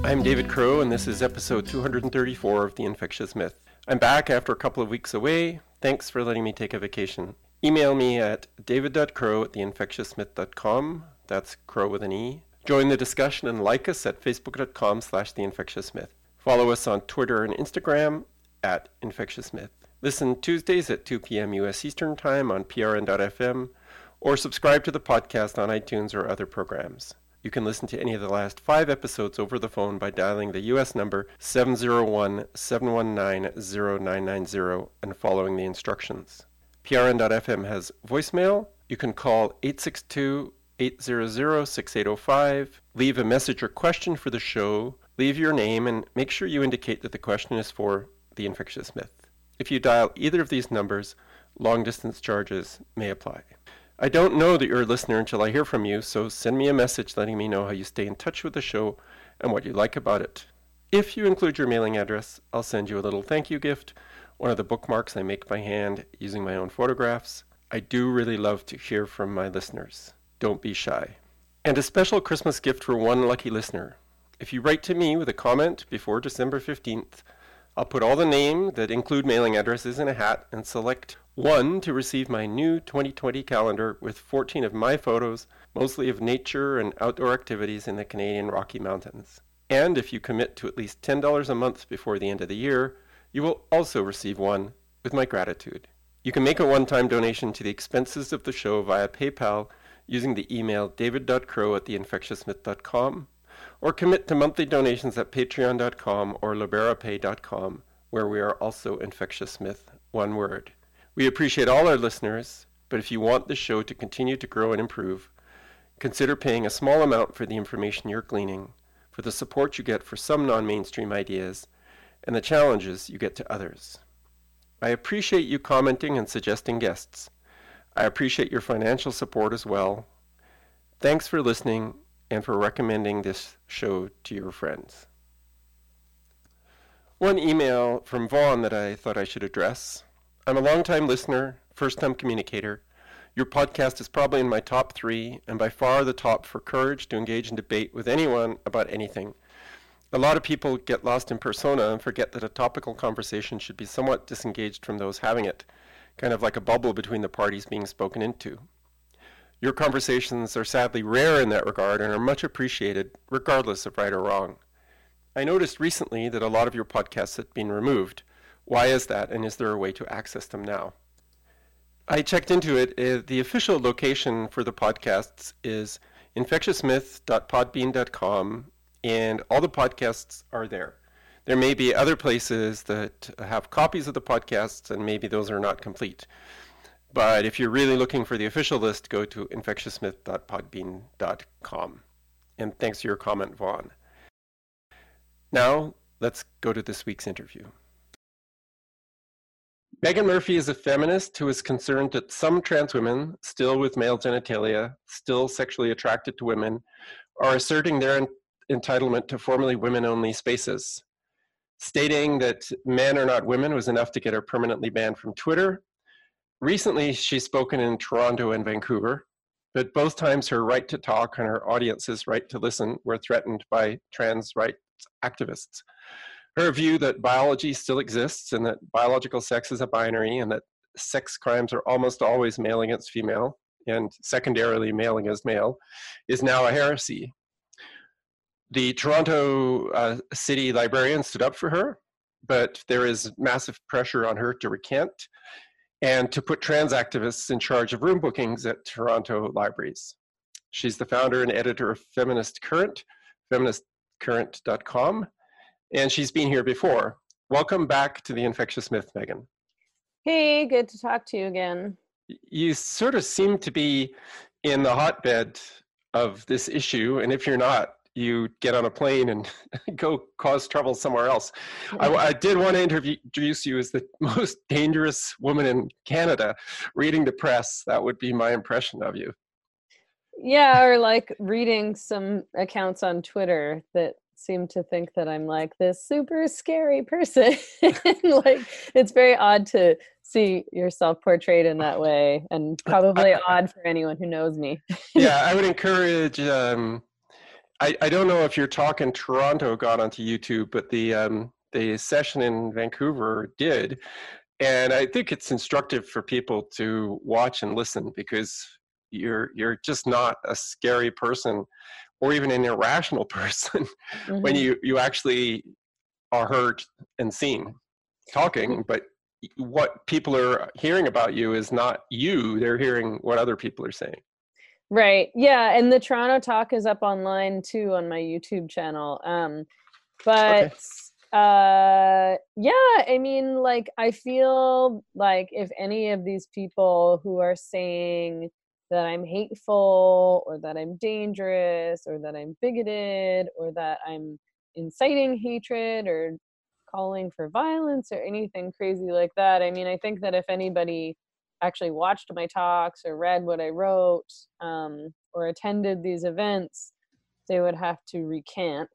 I'm David Crow, and this is episode 234 of The Infectious Myth. I'm back after a couple of weeks away. Thanks for letting me take a vacation. Email me at david.crow@theinfectiousmyth.com. That's Crow with an E. Join the discussion and like us at facebook.com/theinfectiousmyth. Follow us on Twitter and Instagram at InfectiousMyth. Listen Tuesdays at 2 p.m. U.S. Eastern Time on prn.fm, or subscribe to the podcast on iTunes or other programs. You can listen to any of the last 5 episodes over the phone by dialing the U.S. number 701-719-0990 and following the instructions. PRN.FM has voicemail. You can call 862-800-6805, leave a message or question for the show, leave your name, and make sure you indicate that the question is for The Infectious Myth. If you dial either of these numbers, long-distance charges may apply. I don't know that you're a listener until I hear from you, so send me a message letting me know how you stay in touch with the show and what you like about it. If you include your mailing address, I'll send you a little thank you gift, one of the bookmarks I make by hand using my own photographs. I do really love to hear from my listeners. Don't be shy. And a special Christmas gift for one lucky listener. If you write to me with a comment before December 15th, I'll put all the names that include mailing addresses in a hat and select one to receive my new 2020 calendar with 14 of my photos, mostly of nature and outdoor activities in the Canadian Rocky Mountains. And if you commit to at least $10 a month before the end of the year, you will also receive one with my gratitude. You can make a one-time donation to the expenses of the show via PayPal using the email david.crow@theinfectiousmyth.com, or commit to monthly donations at patreon.com or liberapay.com, where we are also Infectious Myth, one word. We appreciate all our listeners, but if you want the show to continue to grow and improve, consider paying a small amount for the information you're gleaning, for the support you get for some non-mainstream ideas, and the challenges you get to others. I appreciate you commenting and suggesting guests. I appreciate your financial support as well. Thanks for listening and for recommending this show to your friends. One email from Vaughn that I thought I should address. I'm a long-time listener, first-time communicator. Your podcast is probably in my top 3, and by far the top for courage to engage in debate with anyone about anything. A lot of people get lost in persona and forget that a topical conversation should be somewhat disengaged from those having it, kind of like a bubble between the parties being spoken into. Your conversations are sadly rare in that regard and are much appreciated, regardless of right or wrong. I noticed recently that a lot of your podcasts had been removed. Why is that, and is there a way to access them now? I checked into it. The official location for the podcasts is infectiousmyth.podbean.com, and all the podcasts are there. There may be other places that have copies of the podcasts, and maybe those are not complete. But if you're really looking for the official list, go to infectiousmyth.podbean.com. And thanks for your comment, Vaughn. Now, let's go to this week's interview. Megan Murphy is a feminist who is concerned that some trans women, still with male genitalia, still sexually attracted to women, are asserting their entitlement to formerly women-only spaces. Stating that men are not women was enough to get her permanently banned from Twitter. Recently, she's spoken in Toronto and Vancouver, but both times her right to talk and her audience's right to listen were threatened by trans rights activists. Her view that biology still exists and that biological sex is a binary and that sex crimes are almost always male against female and secondarily male against male is now a heresy. The Toronto City Librarian stood up for her, but there is massive pressure on her to recant and to put trans activists in charge of room bookings at Toronto libraries. She's the founder and editor of Feminist Current, feministcurrent.com, and she's been here before. Welcome back to The Infectious Myth, Megan. Hey, good to talk to you again. You sort of seem to be in the hotbed of this issue, and if you're not, you get on a plane and go cause trouble somewhere else. I did want to introduce you as the most dangerous woman in Canada. Reading the press, that would be my impression of you. Yeah, or like reading some accounts on Twitter that seem to think that I'm like this super scary person. Like, it's very odd to see yourself portrayed in that way, and probably odd for anyone who knows me. Yeah, I would encourage I don't know if your talk in Toronto got onto YouTube, but the session in Vancouver did, and I think it's instructive for people to watch and listen because you're just not a scary person or even an irrational person when Hmm. you actually are heard and seen talking, but what people are hearing about you is not you, they're hearing what other people are saying. Right. Yeah. And the Toronto talk is up online too on my YouTube channel. But Okay. yeah, I mean, like, I feel like if any of these people who are saying that I'm hateful or that I'm dangerous or that I'm bigoted or that I'm inciting hatred or calling for violence or anything crazy like that, I mean, I think that if anybody actually watched my talks or read what I wrote, or attended these events, they would have to recant,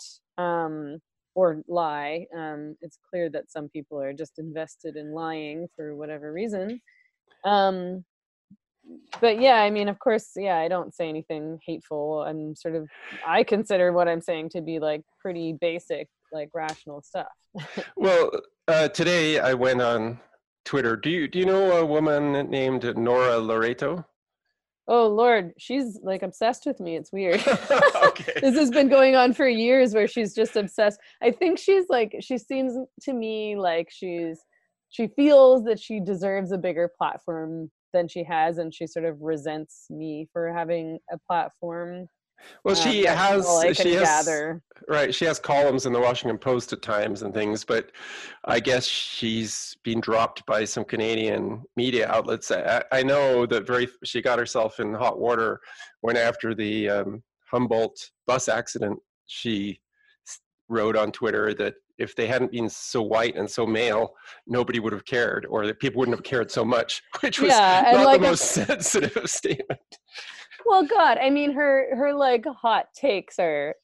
or lie. It's clear that some people are just invested in lying for whatever reason. Um, but yeah, I mean, of course, yeah, I don't say anything hateful. I consider what I'm saying to be like pretty basic, like rational stuff. Well, today I went on Twitter. Do you know a woman named Nora Loreto? Oh Lord, she's like obsessed with me. It's weird. Okay. This has been going on for years where she's just obsessed. I think she's like, she seems to me like she feels that she deserves a bigger platform than she has, and she sort of resents me for having a platform. Well, she That's all has I she can has gather. right. She has columns in the Washington Post at times and things, but I guess she's been dropped by some Canadian media outlets. I know that she got herself in hot water when after the Humboldt bus accident, she wrote on Twitter that if they hadn't been so white and so male, nobody would have cared, or that people wouldn't have cared so much, which was Yeah, and not the like most sensitive statement. well, God, I mean, her like hot takes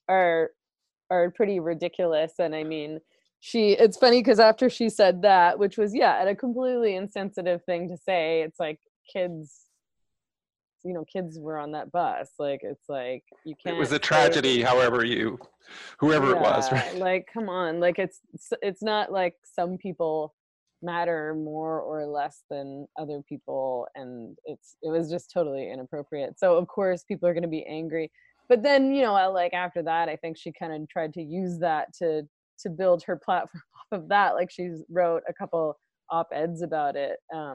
are pretty ridiculous. And I mean, it's funny because after she said that, which was, yeah, a completely insensitive thing to say, it's like kids, kids were on that bus. Like, it's like, you It was can't a say, tragedy, whoever it was, yeah, right? like, come on. Like, it's not like some people matter more or less than other people. And it was just totally inappropriate. So, of course, people are going to be angry. But then, like after that, I think she kind of tried to use that to build her platform off of that. Like, she's wrote a couple op-eds about it,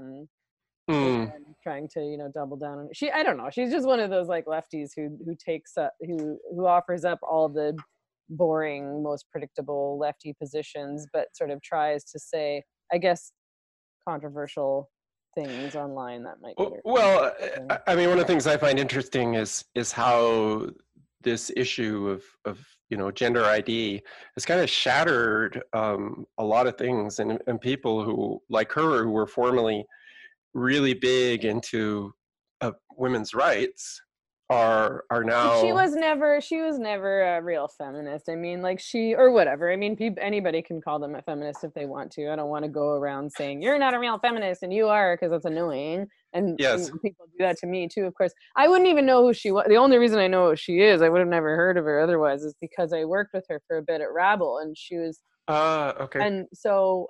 Mm. and trying to double down on it. I don't know, she's just one of those like lefties who takes up who offers up all the boring, most predictable lefty positions, but sort of tries to say, I guess, controversial things online that might get her Well, attention. I mean, one of the things I find interesting is how this issue of gender ID has kind of shattered a lot of things, and people who like her who were formerly really big into women's rights are now. She was never a real feminist. I mean, like, or whatever. I mean, anybody can call them a feminist if they want to. I don't want to go around saying you're not a real feminist and you are, because that's annoying. And Yes. people do that to me too, of course. I wouldn't even know who she was. The only reason I know who she is, I would have never heard of her otherwise, is because I worked with her for a bit at Rabble, and she was. Okay. And so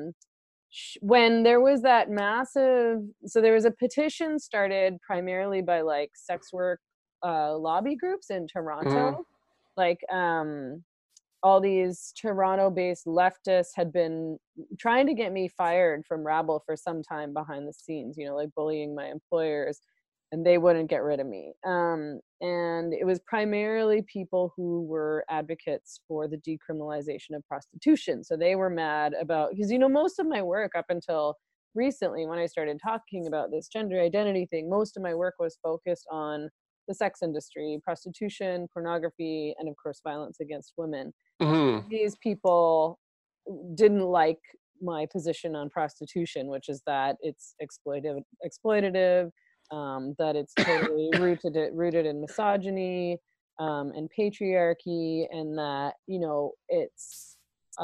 when there was that massive, so there was a petition started primarily by like sex work lobby groups in Mm. Toronto. Like, all these Toronto-based leftists had been trying to get me fired from Rabble for some time behind the scenes, like bullying my employers, and they wouldn't get rid of me. And it was primarily people who were advocates for the decriminalization of prostitution. So they were mad about, because most of my work up until recently, when I started talking about this gender identity thing, most of my work was focused on the sex industry, prostitution, pornography, and of course violence against women. Mm. These people didn't like my position on prostitution, which is that it's exploitative, that it's totally rooted in misogyny, and patriarchy, and that it's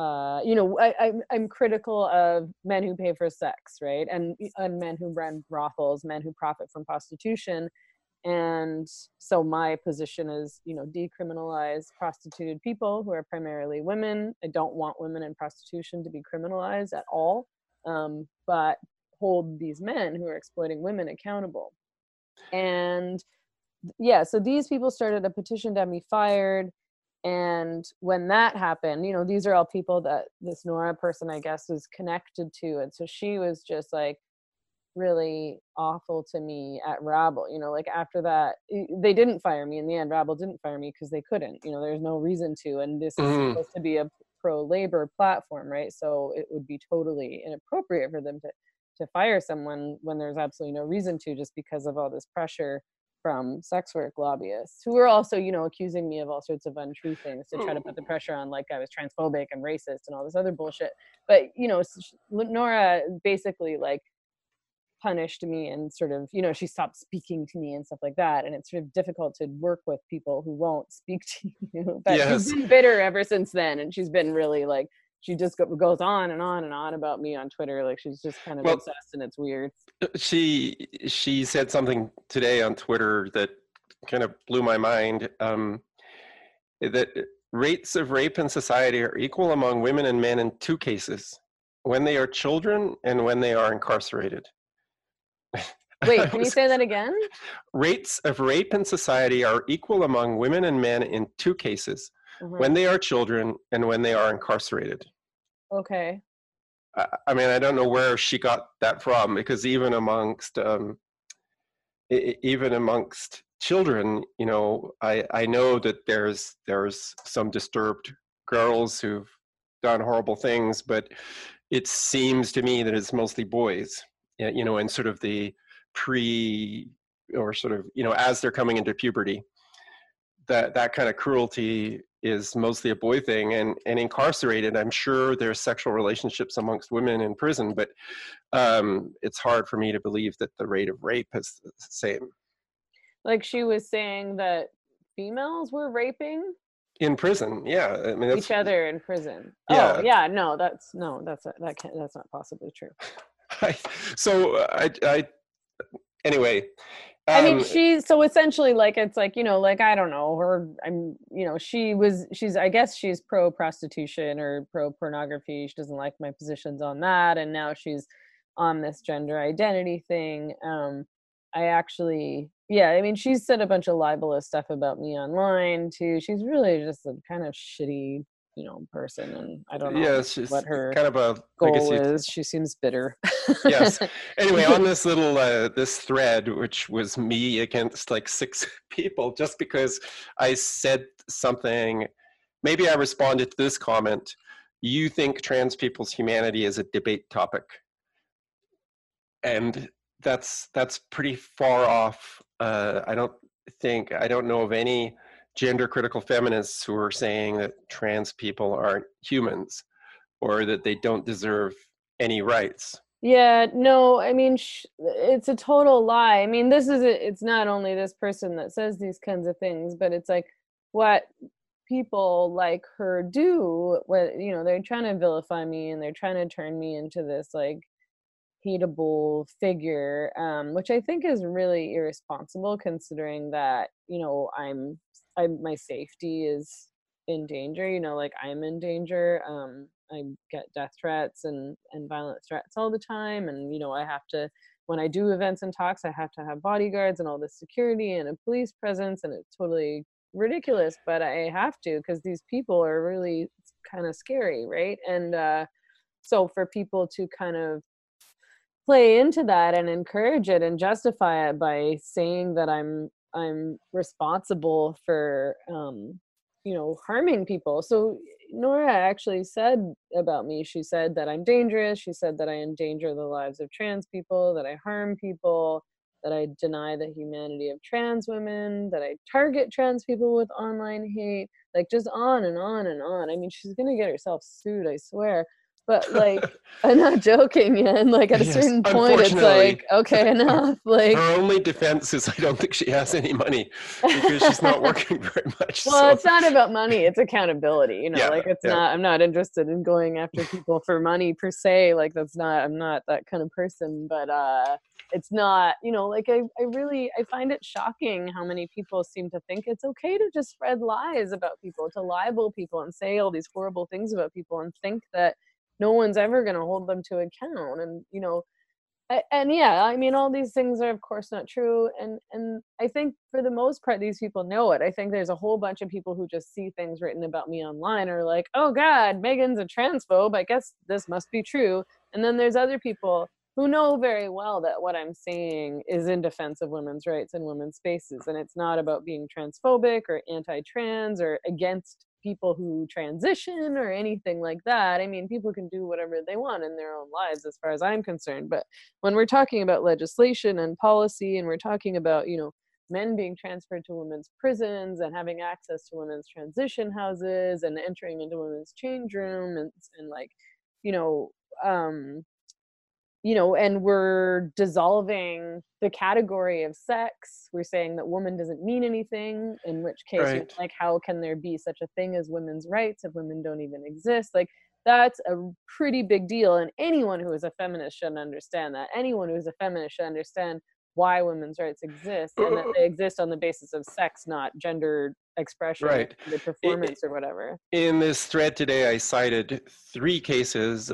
I'm critical of men who pay for sex, right, and men who run brothels, men who profit from prostitution, And so my position is, decriminalize prostituted people who are primarily women. I don't want women in prostitution to be criminalized at all, but hold these men who are exploiting women accountable. And yeah, so these people started a petition to have me fired. And when that happened, these are all people that this Nora person, I guess, was connected to. And so she was just like really awful to me at Rabble. Like after that, they didn't fire me in the end. Rabble didn't fire me because they couldn't. There's no reason to. And this is supposed to be a pro-labor platform, right? So it would be totally inappropriate for them to fire someone when there's absolutely no reason to, just because of all this pressure from sex work lobbyists who were also, accusing me of all sorts of untrue things to try to put the pressure on, like I was transphobic and racist and all this other bullshit. But, Nora basically like punished me and sort of, she stopped speaking to me and stuff like that. And it's sort of difficult to work with people who won't speak to you. But Yes. she's been bitter ever since then. And she's been really like, she just goes on and on and on about me on Twitter. Like she's just kind of obsessed, and it's weird. She said something today on Twitter that kind of blew my mind, that rates of rape in society are equal among women and men in two cases: when they are children and when they are incarcerated. Wait, can you say that again? Rates of rape in society are equal among women and men in two cases: when they are children and when they are incarcerated. Okay. I mean, I don't know where she got that from, because even amongst children, I know that there's some disturbed girls who've done horrible things, but it seems to me that it's mostly boys, and sort of the as they're coming into puberty, that kind of cruelty is mostly a boy thing. And incarcerated, I'm sure there's sexual relationships amongst women in prison, but it's hard for me to believe that the rate of rape is the same. Like she was saying that females were raping in prison. Yeah, I mean, each other in prison. Yeah. Oh yeah, no, that's not possibly true. Anyway. I mean, so essentially, like, it's like, like, I don't know her. I guess she's pro prostitution or pro pornography. She doesn't like my positions on that. And now she's on this gender identity thing. I mean, she's said a bunch of libelous stuff about me online too. She's really just a kind of shitty, person, and I don't know what her kind of a goal is. She seems bitter. Yes. Anyway, on this little this thread, which was me against like 6 people, just because I said something, maybe I responded to this comment: "You think trans people's humanity is a debate topic?" And that's pretty far off. I don't know of any gender critical feminists who are saying that trans people aren't humans or that they don't deserve any rights. Yeah, no, I mean, it's a total lie. I mean, it's not only this person that says these kinds of things, but it's like what people like her do when, they're trying to vilify me and they're trying to turn me into this like hateable figure, which I think is really irresponsible, considering that my safety is in danger. Like I'm in danger. I get death threats and violent threats all the time, and I have to, when I do events and talks, I have to have bodyguards and all this security and a police presence, and it's totally ridiculous, but I have to, because these people are really kind of scary, right? And so for people to kind of play into that and encourage it and justify it by saying that I'm responsible for harming people. So Nora actually said about me, she said that I'm dangerous, she said that I endanger the lives of trans people, that I harm people, that I deny the humanity of trans women, that I target trans people with online hate, like just on and on and on. I mean, she's gonna get herself sued, I swear. But like, I'm not joking, man. Like at a Yes, certain point, it's unfortunately, like, okay, enough. Like, her only defense is I don't think she has any money because she's not working very much. well, So it's not about money. It's accountability. yeah, Like it's yeah, not. I'm not interested in going after people for money per se. Like that's not. I'm not that kind of person. But it's not. Like I find it shocking how many people seem to think it's okay to just spread lies about people, to libel people, and say all these horrible things about people, and think that no one's ever going to hold them to account. And and yeah, I mean, all these things are of course not true, and I think for the most part these people know it. I think there's a whole bunch of people who just see things written about me online or like, oh god, Megan's a transphobe, I guess this must be true. And then there's other people who know very well that what I'm saying is in defense of women's rights and women's spaces, and it's not about being transphobic or anti-trans or against people who transition or anything like that. I mean, people can do whatever they want in their own lives as far as I'm concerned, but when we're talking about legislation and policy, and we're talking about men being transferred to women's prisons and having access to women's transition houses and entering into women's change room, and like you know um and we're dissolving the category of sex. We're saying that woman doesn't mean anything, in which case right. like how can there be such a thing as women's rights if women don't even exist? Like that's a pretty big deal, and anyone who is a feminist should understand that. Anyone who is a feminist should understand why women's rights exist, and that they exist on the basis of sex, not gender expression or Right. the performance or whatever. In this thread today, I cited 3 cases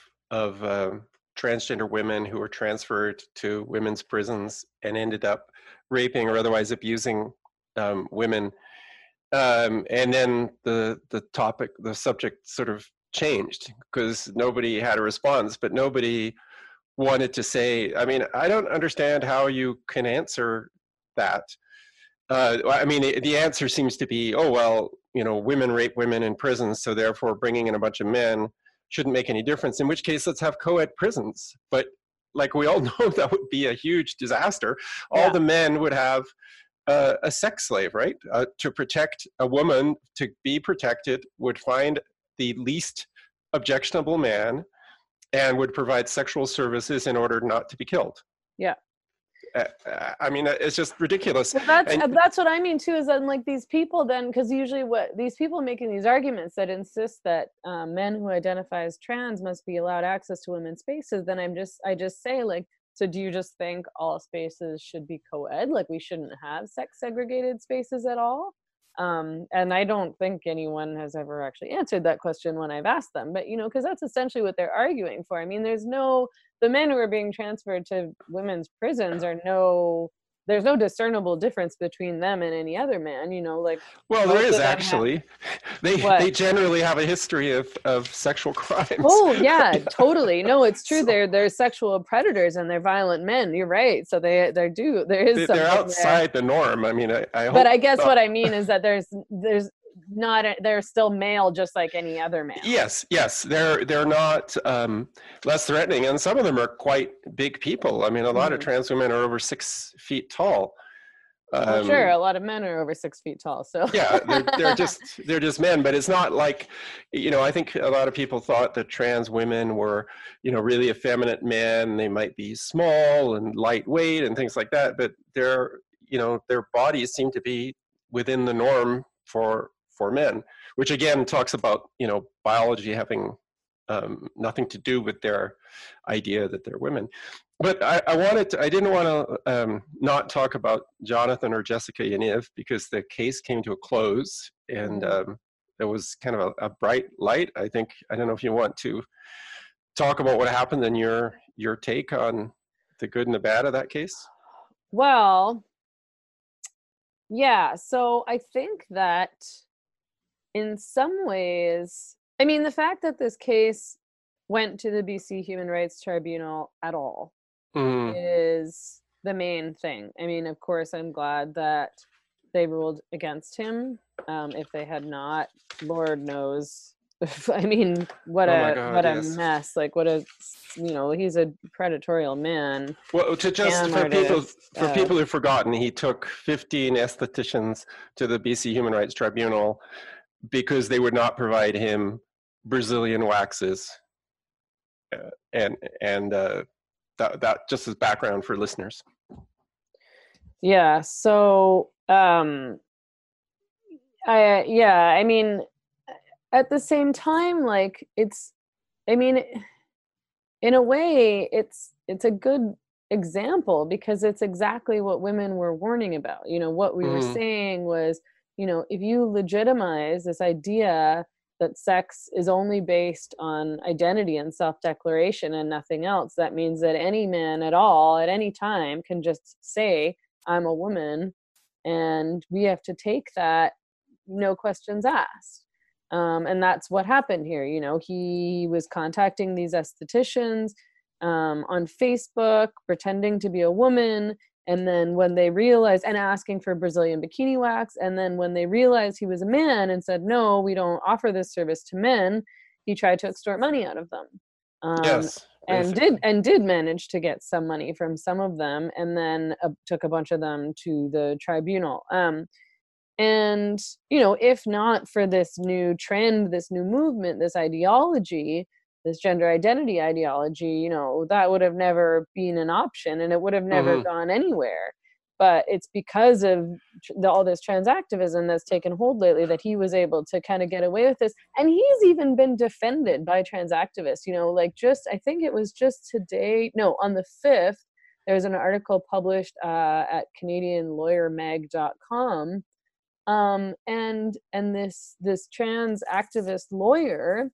of transgender women who were transferred to women's prisons and ended up raping or otherwise abusing women. And then the subject sort of changed because nobody had a response, but nobody wanted to say, I mean, I don't understand how you can answer that. I mean, the answer seems to be, oh, well, women rape women in prisons, so therefore bringing in a bunch of men shouldn't make any difference, in which case let's have co-ed prisons. But like we all know, that would be a huge disaster. All Yeah. the men would have a sex slave, right? To protect a woman, to be protected, would find the least objectionable man and would provide sexual services in order not to be killed. Yeah. I mean, it's just ridiculous. Well, that's what I mean too. Is that like these people then, because usually what these people making these arguments that insist that men who identify as trans must be allowed access to women's spaces, then I just say like, so do you just think all spaces should be co-ed? Like we shouldn't have sex segregated spaces at all? And I don't think anyone has ever actually answered that question when I've asked them. But because that's essentially what they're arguing for. I mean, the men who are being transferred to women's prisons there's no discernible difference between them and any other man. Like, well, there is actually. They generally have a history of sexual crimes. Oh yeah, totally. No, it's true. So, they're sexual predators and they're violent men. You're right. So there is something they're outside the norm. I mean, I hope. But I guess what I mean is that they're still male just like any other male. Yes, they're not less threatening, and some of them are quite big people. I mean, a lot of trans women are over 6 feet tall. Well, sure, a lot of men are over 6 feet tall. So yeah, they're just men. But it's not like, I think a lot of people thought that trans women were, really effeminate men. They might be small and lightweight and things like that. But their bodies seem to be within the norm for men, which again talks about biology having nothing to do with their idea that they're women. But I didn't want to not talk about Jonathan or Jessica Yaniv because the case came to a close, and there was kind of a bright light. I don't know if you want to talk about what happened and your take on the good and the bad of that case. Well, yeah. So I think that in some ways, I mean, the fact that this case went to the BC Human Rights Tribunal at all is the main thing. I mean, of course, I'm glad that they ruled against him. If they had not, Lord knows. I mean, what a mess! Like, he's a predatorial man. Well, for people who've forgotten, he took 15 estheticians to the BC Human Rights Tribunal because they would not provide him Brazilian waxes. And that just as background for listeners. Yeah. So, I mean, at the same time, like I mean, in a way, it's a good example because it's exactly what women were warning about. What we were Mm-hmm. saying was, if you legitimize this idea that sex is only based on identity and self-declaration and nothing else, that means that any man at all at any time can just say, I'm a woman, and we have to take that, no questions asked. And that's what happened here. He was contacting these estheticians on Facebook, pretending to be a woman. And then when they realized, and asking for Brazilian bikini wax, and then when they realized he was a man and said, no, we don't offer this service to men, he tried to extort money out of them. Um, Yes, and basically. did manage to get some money from some of them, and then took a bunch of them to the tribunal. And, if not for this new trend, this new movement, this ideology, this gender identity ideology, that would have never been an option and it would have never Mm-hmm. gone anywhere. But it's because of all this trans activism that's taken hold lately that he was able to kind of get away with this. And he's even been defended by trans activists, like I think it was just today, no, on the 5th, there's an article published at CanadianLawyerMag.com, and this trans activist lawyer,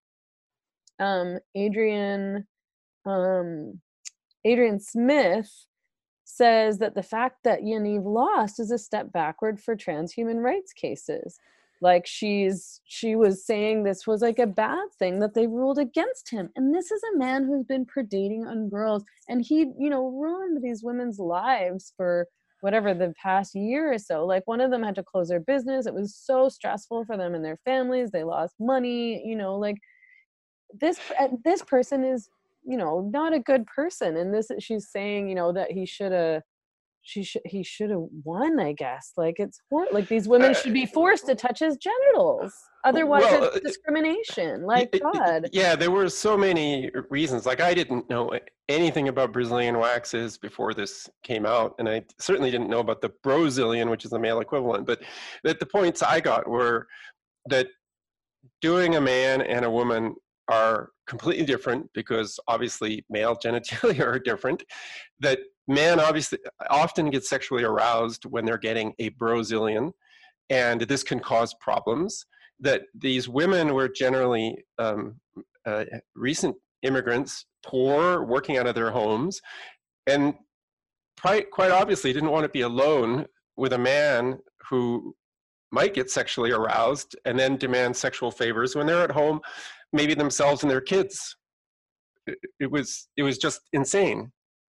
Adrian um, Adrian Smith, says that the fact that Yaniv lost is a step backward for trans human rights cases. Like she was saying this was like a bad thing that they ruled against him, and this is a man who's been predating on girls, and he ruined these women's lives for whatever the past year or so. Like one of them had to close their business. It was so stressful for them and their families. They lost money. Like this person is not a good person, and this she's saying that he should have won, I guess. Like like these women Uh, should be forced to touch his genitals, otherwise well, it's discrimination. Like, God. yeah, there were so many reasons. Like I didn't know anything about Brazilian waxes before this came out, and I certainly didn't know about the Brazilian, which is the male equivalent. But the points I got were that doing a man and a woman are completely different because obviously male genitalia are different. That men obviously often get sexually aroused when they're getting a Brazilian, and this can cause problems. That these women were generally recent immigrants, poor, working out of their homes, and quite obviously didn't want to be alone with a man who might get sexually aroused and then demand sexual favors when they're at home, maybe themselves and their kids. It was just insane.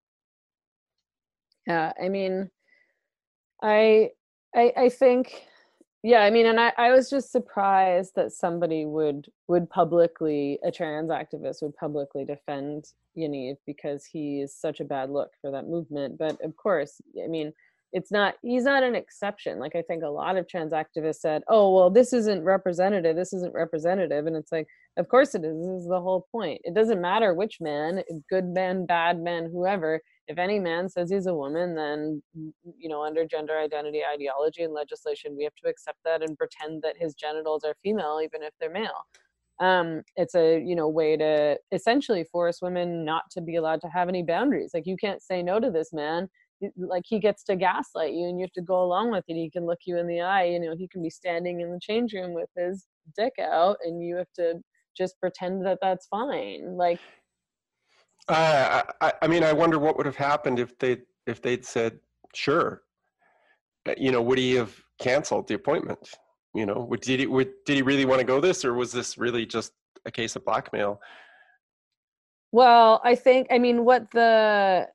Yeah, I mean, I I think, yeah, I mean, and I was just surprised that somebody would publicly, a trans activist would publicly defend Yaniv because he is such a bad look for that movement. But of course, I mean, he's not an exception. Like I think a lot of trans activists said, oh, well, this isn't representative. This isn't representative. And it's like, of course it is. This is the whole point. It doesn't matter which man, good man, bad man, whoever. If any man says he's a woman, then under gender identity ideology and legislation, we have to accept that and pretend that his genitals are female even if they're male. It's a way to essentially force women not to be allowed to have any boundaries. Like, you can't say no to this man. Like, he gets to gaslight you and you have to go along with it. He can look you in the eye. He can be standing in the change room with his dick out and you have to just pretend that that's fine. Like, I mean, I wonder what would have happened if they'd said sure. Would he have canceled the appointment? Did he really want to go this, or was this really just a case of blackmail? well, I mean, what the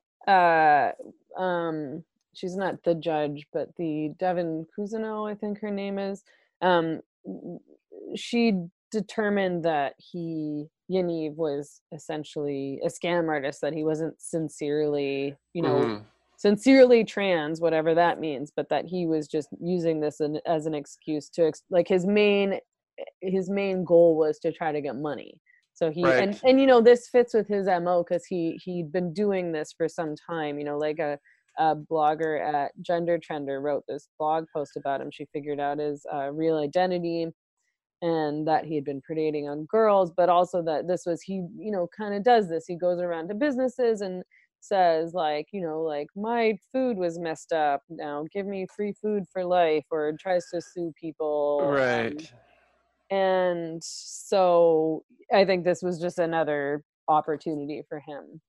she's not the judge, but the Devin Cousineau, I think her name is, um, she determined that Yaniv was essentially a scam artist, that he wasn't Mm-hmm. sincerely trans, whatever that means, but that he was just using this as an excuse to like his main goal was to try to get money. So he Right. and you know, this fits with his MO because he'd been doing this for some time. You know, like a blogger at Gender Trender wrote this blog post about him. She figured out his real identity, and that he had been predating on girls, but also that this was, he, you know, kind of does this. He goes around to businesses and says, like, you know, like, my food was messed up, now give me free food for life, or tries to sue people. Right. And so I think this was just another opportunity for him.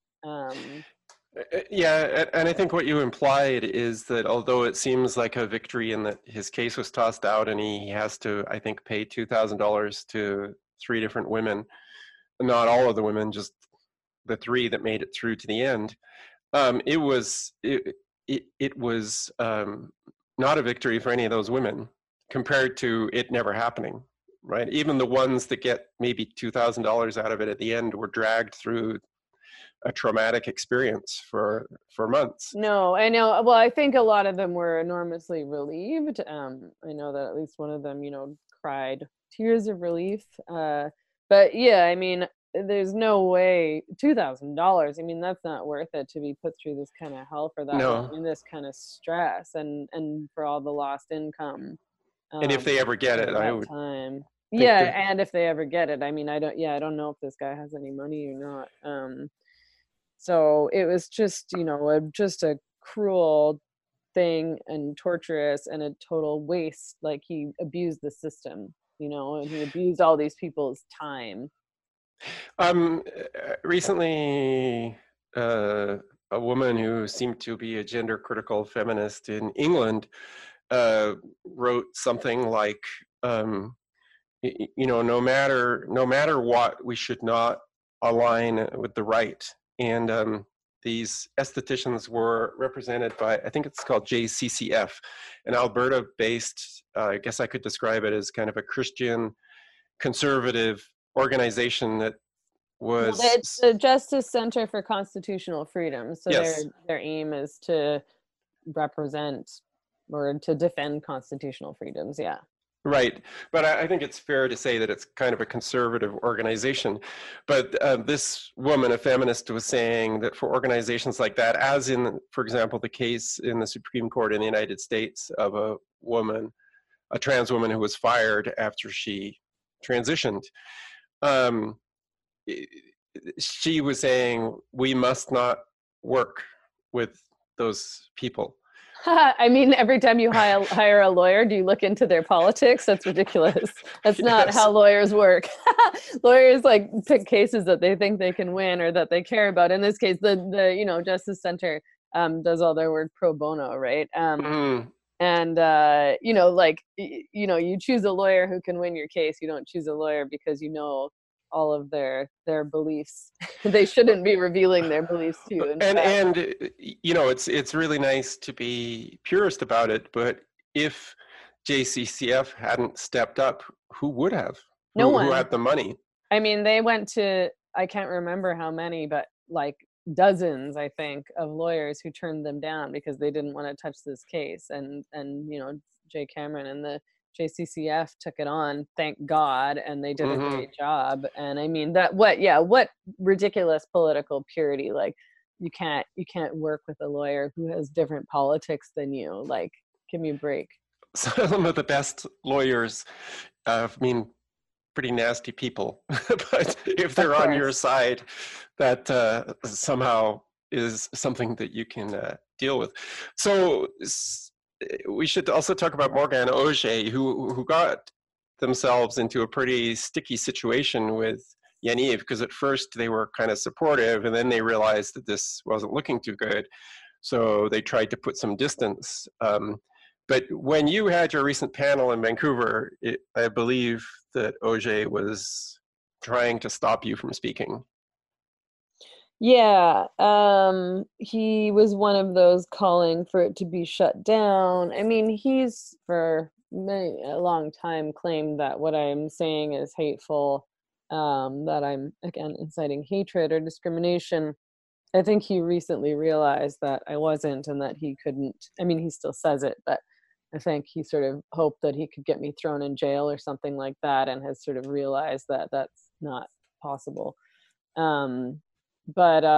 Yeah, and I think what you implied is that although it seems like a victory in that his case was tossed out and he has to, I think, pay $2,000 to three different women, not all of the women, just the three that made it through to the end. It was not a victory for any of those women compared to it never happening, right? Even the ones that get maybe $2,000 out of it at the end were dragged through a traumatic experience for months. No, I know. Well, I think a lot of them were enormously relieved. I know that at least one of them, you know, cried tears of relief. But yeah, I mean, there's no way $2,000. I mean, that's not worth it to be put through this kind of hell for that long No, and this kind of stress, and for all the lost income and if they ever get it, over I that would time. think Yeah, that. and if they ever get it, I mean, I don't. Yeah, I don't know if this guy has any money or not. So it was just, you know, just a cruel thing and torturous and a total waste. Like, he abused the system, you know, and he abused all these people's time. Recently, a woman who seemed to be a gender critical feminist in England wrote something like, um, you know, no matter what, we should not align with the right. And these estheticians were represented by, I think it's called JCCF, an Alberta-based. I guess I could describe it as kind of a Christian conservative organization that Well, was. it's the Justice Center for Constitutional Freedom. So Yes, their aim is to represent or to defend constitutional freedoms. Yeah. right. But I think it's fair to say that it's kind of a conservative organization. But this woman, a feminist, was saying that for organizations like that, as in, for example, the case in the Supreme Court in the United States of a woman, a trans woman who was fired after she transitioned, um, she was saying we must not work with those people. I mean, every time you hire a lawyer, do you look into their politics? That's ridiculous. That's not Yes. how lawyers work. Lawyers like pick cases that they think they can win or that they care about. In this case, the you know, Justice Center does all their work pro bono, right? Mm. And you know, like, you know, you choose a lawyer who can win your case. You don't choose a lawyer because you know all of their beliefs. They shouldn't be revealing their beliefs to you. In and fact, and you know, it's really nice to be purist about it, but if JCCF hadn't stepped up, who would have? no Who one. had the money? I mean, they went to, I can't remember how many, but like dozens, I think, of lawyers who turned them down because they didn't want to touch this case. And you know, Jay Cameron and the JCCF took it on, thank God, and they did a Hmm. great job. And I mean, that what ridiculous political purity. Like, you can't work with a lawyer who has different politics than you. Like, give me a break. Some of the best lawyers, I mean, pretty nasty people, but if Of they're on your course. side, that somehow is something that you can deal with. So we should also talk about Morgan Auger, who got themselves into a pretty sticky situation with Yaniv, because at first they were kind of supportive, and then they realized that this wasn't looking too good. So they tried to put some distance. But when you had your recent panel in Vancouver, I believe that Auger was trying to stop you from speaking. Yeah, he was one of those calling for it to be shut down. I mean, he's for a long time claimed that what I'm saying is hateful, that I'm, again, inciting hatred or discrimination. I think he recently realized that I wasn't and that he couldn't. I mean, he still says it, but I think he sort of hoped that he could get me thrown in jail or something like that, and has sort of realized that that's not possible. But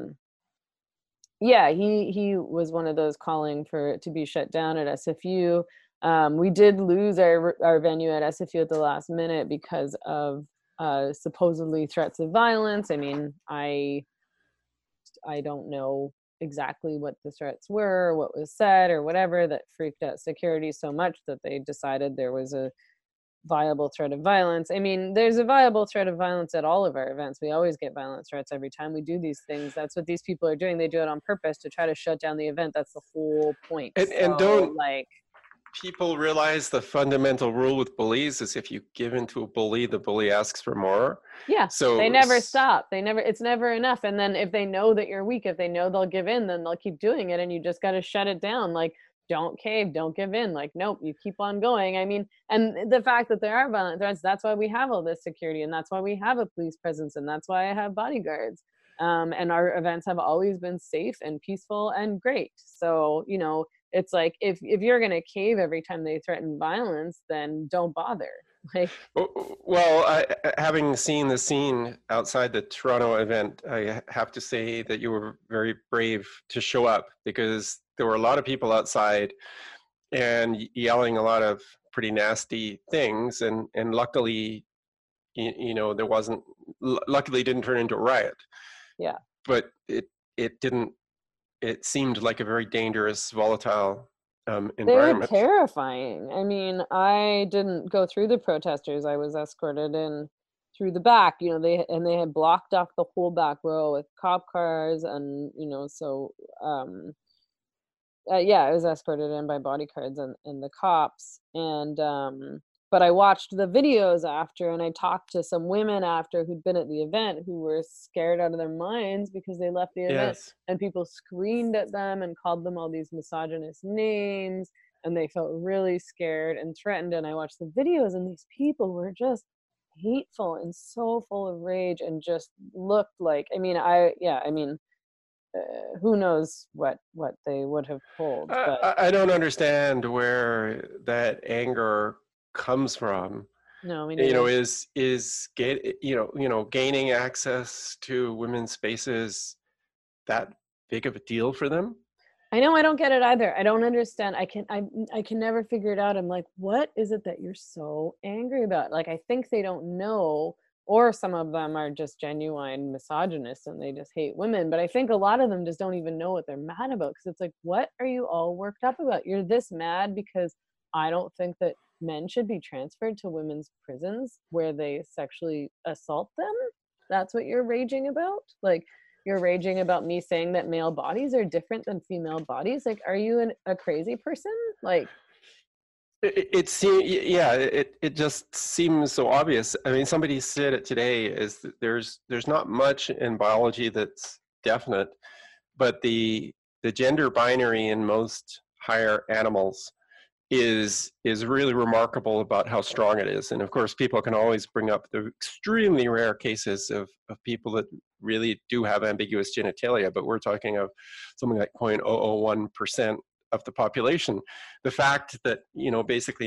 yeah, he was one of those calling for it to be shut down at SFU. We did lose our venue at SFU at the last minute because of supposedly threats of violence. I mean, I don't know exactly what the threats were, or what was said, or whatever, that freaked out security so much that they decided there was a viable threat of violence. I mean, there's a viable threat of violence at all of our events. We always get violent threats every time we do these things. That's what these people are doing. They do it on purpose to try to shut down the event. That's the whole point. And So, don't like, people realize the fundamental rule with bullies is if you give in to a bully, the bully asks for more. yeah, So they never stop. It's never enough. And then if they know that you're weak, if they know they'll give in, then they'll keep doing it. And you just got to shut it down. Like, don't cave, don't give in. Like, nope, you keep on going. I mean, and the fact that there are violent threats, that's why we have all this security, and that's why we have a police presence, and that's why I have bodyguards. And our events have always been safe and peaceful and great. So, you know, it's like, if you're going to cave every time they threaten violence, then don't bother. Like, well, having seen the scene outside the Toronto event, I have to say that you were very brave to show up, because there were a lot of people outside and yelling a lot of pretty nasty things, and luckily, you know, there wasn't. Luckily, it didn't turn into a riot. yeah. But it didn't. It seemed like a very dangerous, volatile They were environment. terrifying. I mean, I didn't go through the protesters. I was escorted in through the back. You know, they had blocked off the whole back row with cop cars, and you know, so yeah, I was escorted in by bodyguards and the cops. And but I watched the videos after, and I talked to some women after who'd been at the event who were scared out of their minds because they left the event Yes. and people screamed at them and called them all these misogynist names, and they felt really scared and threatened. And I watched the videos, and these people were just hateful and so full of rage, and just looked like, I mean, who knows what they would have pulled, but I don't understand where that anger comes from. no, me You know, neither. gaining access to women's spaces that big of a deal for them? I know, I don't get it either. I don't understand. I can never figure it out. I'm like, what is it that you're so angry about? Like, I think they don't know, or some of them are just genuine misogynists and they just hate women. But I think a lot of them just don't even know what they're mad about, because it's like, what are you all worked up about? You're this mad because I don't think that men should be transferred to women's prisons where they sexually assault them. That's what you're raging about? Like, you're raging about me saying that male bodies are different than female bodies? Like, are you a crazy person? Like, It seems, yeah, it just seems so obvious. I mean, somebody said it today, is that there's not much in biology that's definite, but the gender binary in most higher animals is really remarkable about how strong it is. And of course, people can always bring up the extremely rare cases of people that really do have ambiguous genitalia, but we're talking of something like 0.001% of the population. The fact that, you know, basically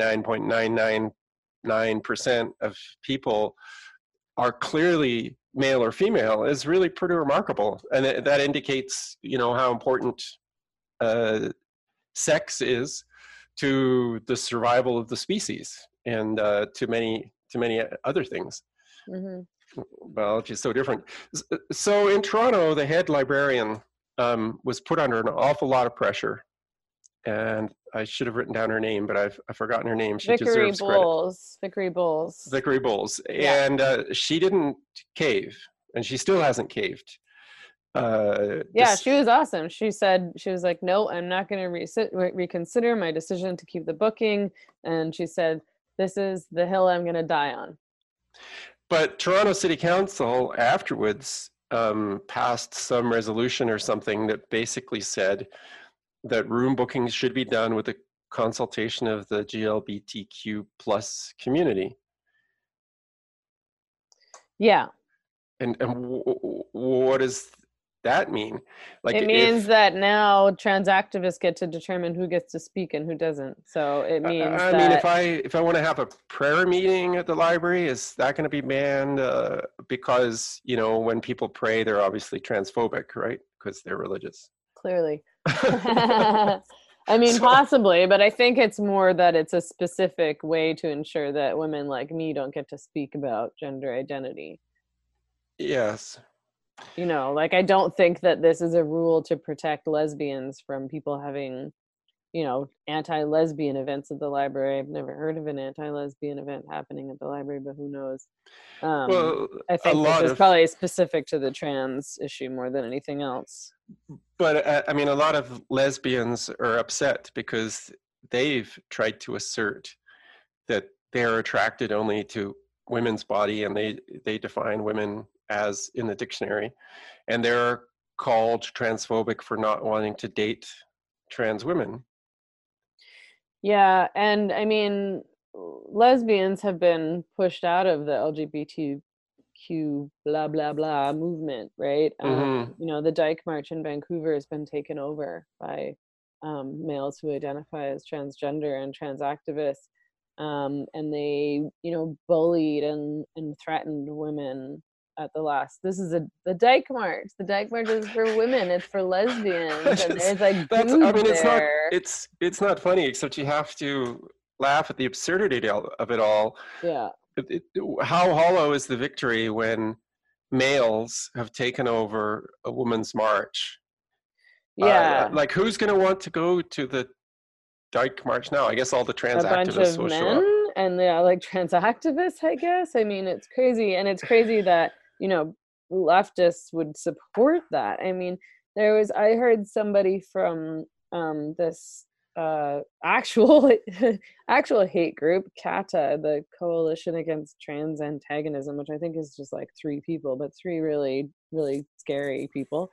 99.999% of people are clearly male or female is really pretty remarkable. And that indicates, you know, how important sex is to the survival of the species, and to many other things. mm-hmm. Biology is so different. So in Toronto, the head librarian was put under an awful lot of pressure, and I should have written down her name, but I've forgotten her name. She Vickery deserves credit. Bowles. Vickery Bowles. Vickery Bowles. Yeah. And she didn't cave, and she still hasn't caved. Yeah, she was awesome. She said, she was like, no, I'm not going to reconsider my decision to keep the booking. And she said, this is the hill I'm going to die on. But Toronto City Council afterwards passed some resolution or something that basically said that room bookings should be done with the consultation of the GLBTQ plus community. Yeah. And what is that mean? Like It means if that now trans activists get to determine who gets to speak and who doesn't. So it means I mean, that if I want to have a prayer meeting at the library, is that going to be banned? Because when people pray, they're obviously transphobic, right? Because they're religious. clearly. I mean, So possibly, but I think it's more that it's a specific way to ensure that women like me don't get to speak about gender identity. yes, Like I don't think that this is a rule to protect lesbians from people having, anti-lesbian events at the library. I've never heard of an anti-lesbian event happening at the library, but who knows? well, I a think this lot is of, probably specific to the trans issue more than anything else. but I mean, a lot of lesbians are upset because they've tried to assert that they're attracted only to women's body, and they define women as in the dictionary, and they're called transphobic for not wanting to date trans women. Yeah, and I mean, lesbians have been pushed out of the LGBTQ blah blah blah movement, right? Mm-hmm. The Dyke March in Vancouver has been taken over by males who identify as transgender and trans activists, and they, bullied and threatened women at the last. This is the Dyke March. The Dyke March is for women. It's for lesbians, and there's like I boobs mean, there. it's not funny, except you have to laugh at the absurdity of it all. Yeah. How hollow is the victory when males have taken over a woman's march? Yeah. Like, who's going to want to go to the Dyke March now? I guess all the A trans bunch activists of will show men up. and they're like trans activists, I guess. I mean, it's crazy. And it's crazy that, leftists would support that. I mean, I heard somebody from this actual actual hate group, CATA, the Coalition Against Trans Antagonism, which I think is just like 3 people, but 3 really, really scary people,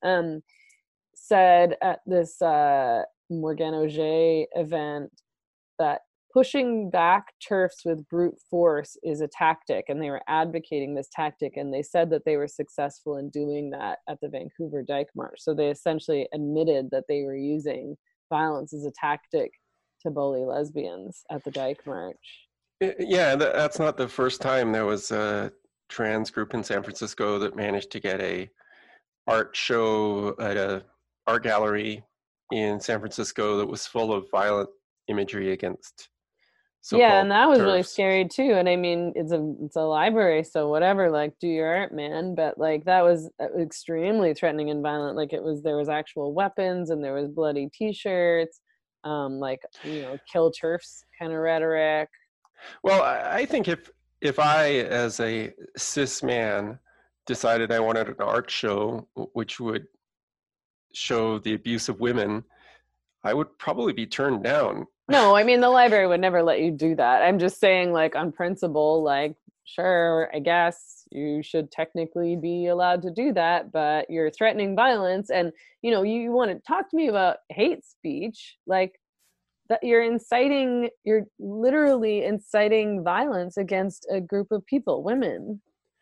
said at this Morgan Auger event that pushing back TERFs with brute force is a tactic, and they were advocating this tactic, and they said that they were successful in doing that at the Vancouver Dyke March. So they essentially admitted that they were using violence as a tactic to bully lesbians at the Dyke March. Yeah, that's not the first time. There was a trans group in San Francisco that managed to get a art show at a art gallery in San Francisco that was full of violent imagery against Yeah, so-called and that was really TERFs. scary too. And I mean, it's a library, so whatever, like do your art, man. But like that was extremely threatening and violent. Like there was actual weapons and there was bloody T-shirts, like kill TERFs kind of rhetoric. Well, I think if I, as a cis man, decided I wanted an art show which would show the abuse of women, I would probably be turned down. No, I mean the library would never let you do that. I'm just saying, like on principle, like sure, I guess you should technically be allowed to do that, but you're threatening violence, and you want to talk to me about hate speech, like that you're literally inciting violence against a group of people, women.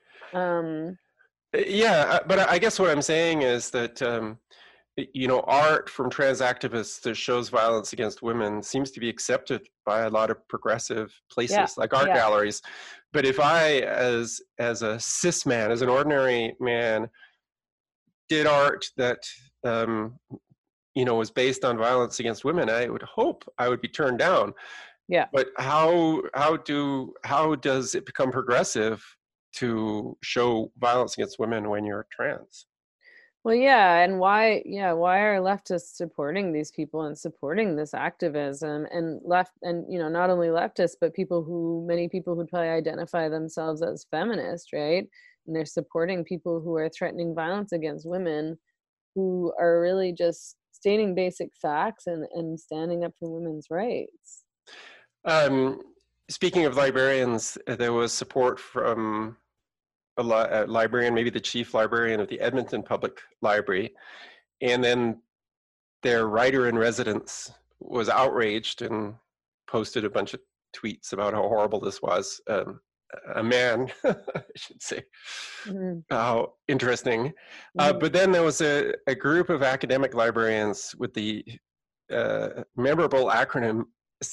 Yeah, but I guess what I'm saying is that art from trans activists that shows violence against women seems to be accepted by a lot of progressive Yeah, places like art yeah. galleries. But if I, as a cis man, as an ordinary man, did art that was based on violence against women, I would hope I would be turned down. Yeah. But how does it become progressive to show violence against women when you're trans? Well, yeah, and why are leftists supporting these people and supporting this activism, and not only leftists, but many people who probably identify themselves as feminist, right? And they're supporting people who are threatening violence against women, who are really just stating basic facts and standing up for women's rights. Speaking of librarians, there was support from a librarian, maybe the chief librarian of the Edmonton Public Library, and then their writer in residence was outraged and posted a bunch of tweets about how horrible this was. a man, I should say. Mm-hmm. How interesting. Mm-hmm. But then there was a group of academic librarians with the memorable acronym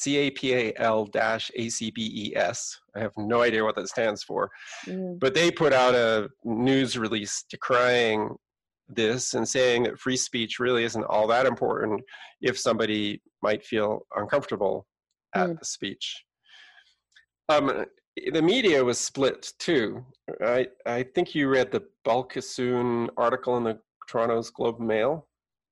CAPAL-ACBES. I have no idea what that stands for, Mm-hmm. but they put out a news release decrying this and saying that free speech really isn't all that important if somebody might feel uncomfortable at the speech. The media was split too. I think you read the Balkasoon article in the Toronto's Globe and Mail.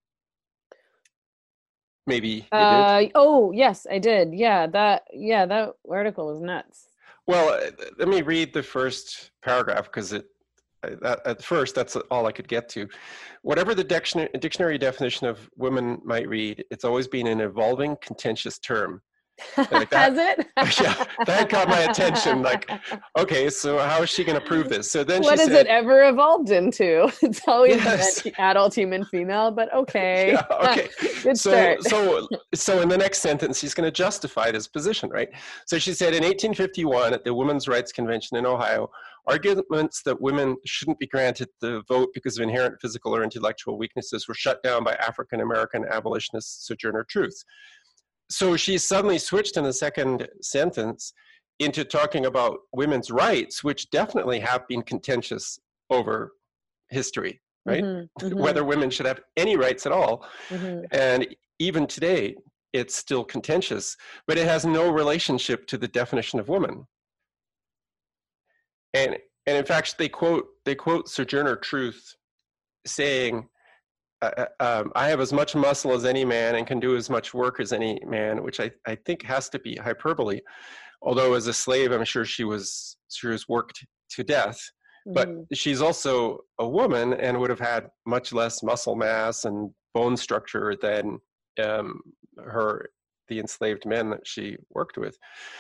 Maybe you did. Oh yes, I did. That article was nuts. Well, let me read the first paragraph because at first that's all I could get to. Whatever the dictionary definition of women might read, it's always been an evolving, contentious term. Like that, Has it? Yeah, that got my attention. Like, okay, so how is she going to prove this? So then what she has said, it ever evolved into? It's always yes. been adult human female, but okay. Yeah, okay. Good start. So in the next sentence, she's going to justify this position, right? So she said in 1851 at the Women's Rights Convention in Ohio, arguments that women shouldn't be granted the vote because of inherent physical or intellectual weaknesses were shut down by African American abolitionist Sojourner Truth. So she suddenly switched in the second sentence into talking about women's rights, which definitely have been contentious over history, right? Mm-hmm, mm-hmm. Whether women should have any rights at all. Mm-hmm. And even today, it's still contentious, but it has no relationship to the definition of woman. And in fact, they quote Sojourner Truth saying, I have as much muscle as any man and can do as much work as any man, which I think has to be hyperbole. Although as a slave, I'm sure she was worked to death. But she's also a woman and would have had much less muscle mass and bone structure than the enslaved men that she worked with.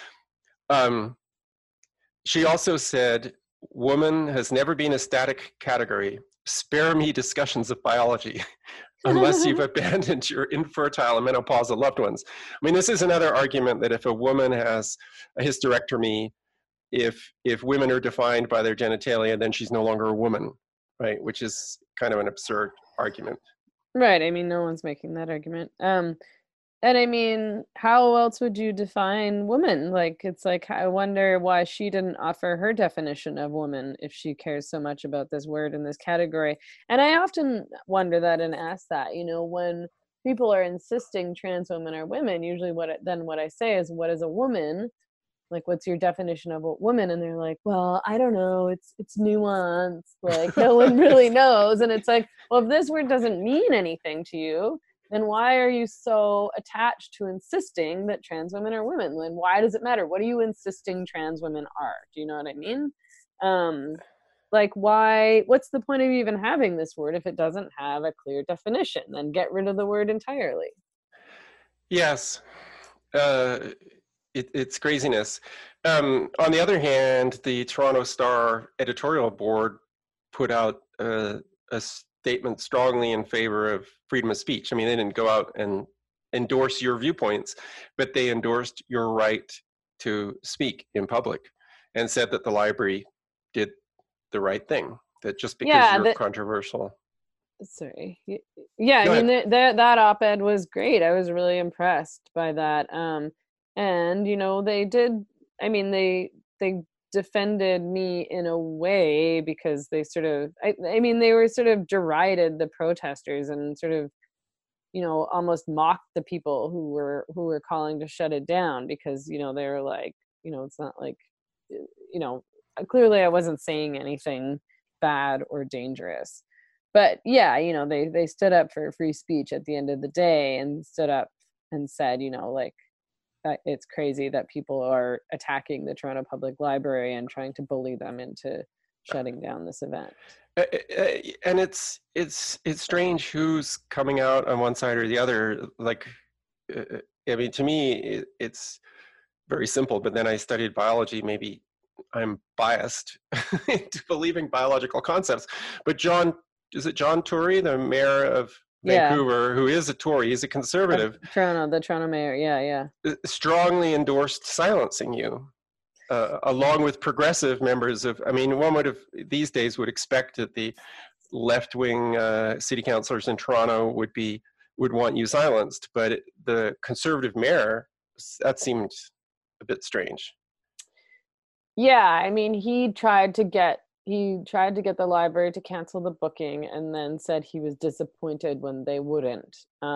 She also said, woman has never been a static category. Spare me discussions of biology unless you've abandoned your infertile and menopausal loved ones. I mean, this is another argument that if a woman has a hysterectomy, if women are defined by their genitalia, then she's no longer a woman, right? Which is kind of an absurd argument. Right. I mean, no one's making that argument. And I mean, how else would you define woman? Like, it's like, I wonder why she didn't offer her definition of woman if she cares so much about this word in this category. And I often wonder that and ask that, when people are insisting trans women are women, usually what I say is, what is a woman? Like, what's your definition of a woman? And they're like, well, I don't know. It's nuanced. Like, no one really knows. And it's like, well, if this word doesn't mean anything to you, then why are you so attached to insisting that trans women are women? Then why does it matter? What are you insisting trans women are? Do you know what I mean? Like, what's the point of even having this word if it doesn't have a clear definition? Then get rid of the word entirely. Yes. It's craziness. On the other hand, the Toronto Star editorial board put out a statement strongly in favor of freedom of speech. I mean, they didn't go out and endorse your viewpoints, but they endorsed your right to speak in public and said that the library did the right thing, that just because you're controversial. Sorry. Yeah, I mean, that op-ed was great. I was really impressed by that. And, they did, I mean, they defended me in a way because they sort of, I mean, they were sort of derided the protesters and sort of, almost mocked the people who were calling to shut it down because, they were like, it's not like, clearly I wasn't saying anything bad or dangerous. But yeah, they stood up for free speech at the end of the day and stood up and said, like, it's crazy that people are attacking the Toronto Public Library and trying to bully them into shutting down this event. And it's strange who's coming out on one side or the other. Like, I mean, to me, it's very simple. But then I studied biology. Maybe I'm biased into believing biological concepts. But is it John Tory, the mayor of Vancouver, who is a Tory, he's a conservative. The Toronto mayor, yeah. Strongly endorsed silencing you. along with progressive members of, I mean, one would have, these days would expect that the left-wing city councillors in Toronto would want you silenced, but the conservative mayor, that seemed a bit strange. Yeah, I mean, he tried to get the library to cancel the booking, and then said he was disappointed when they wouldn't.